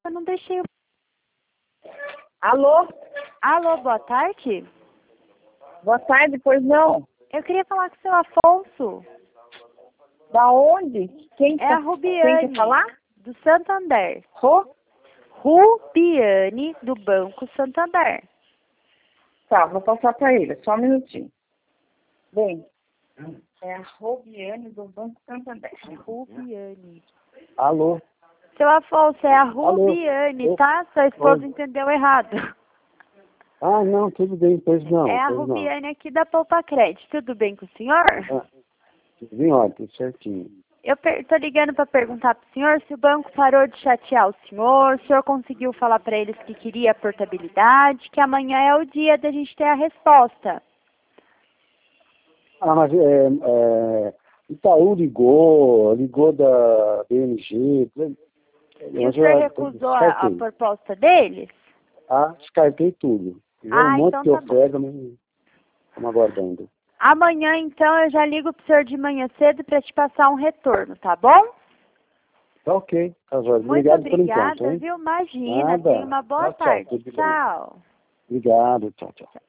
Eu não deixei. Alô? Alô, boa tarde. Boa tarde, pois não. Eu queria falar com o seu Afonso. Da onde? Quem É a quem Rubiane, quer falar? do Santander. Rô? Rubiane, do Banco Santander. Tá, vou passar para ele, só um minutinho. Bem, é a Rubiane do Banco Santander. Rubiane. Alô? Seu Afonso, é a Alô? Rubiane, tá? Sua esposa entendeu errado. Ah, não, tudo bem, pois não. É a pois não. Rubiane aqui da Poupa Crédito. Tudo bem com o senhor? Ah, tudo em ordem, certinho. Eu tô ligando para perguntar pro senhor se o banco parou de chatear o senhor conseguiu falar para eles que queria a portabilidade, que amanhã é o dia da gente ter a resposta. Ah, mas Itaú ligou da BMG. E o senhor recusou a proposta deles? Ah, descartei tudo. Fizeram um monte Então de tá bom. oferta, mas estamos aguardando. Amanhã, então, eu já ligo pro senhor de manhã cedo para te passar um retorno, tá bom? Tá ok, tá jóia. Muito Obrigado por obrigada, enquanto, hein? viu? Imagina, Nada. tenha uma boa Tchau, tarde. tudo bem. Tchau. Obrigado, tchau, tchau.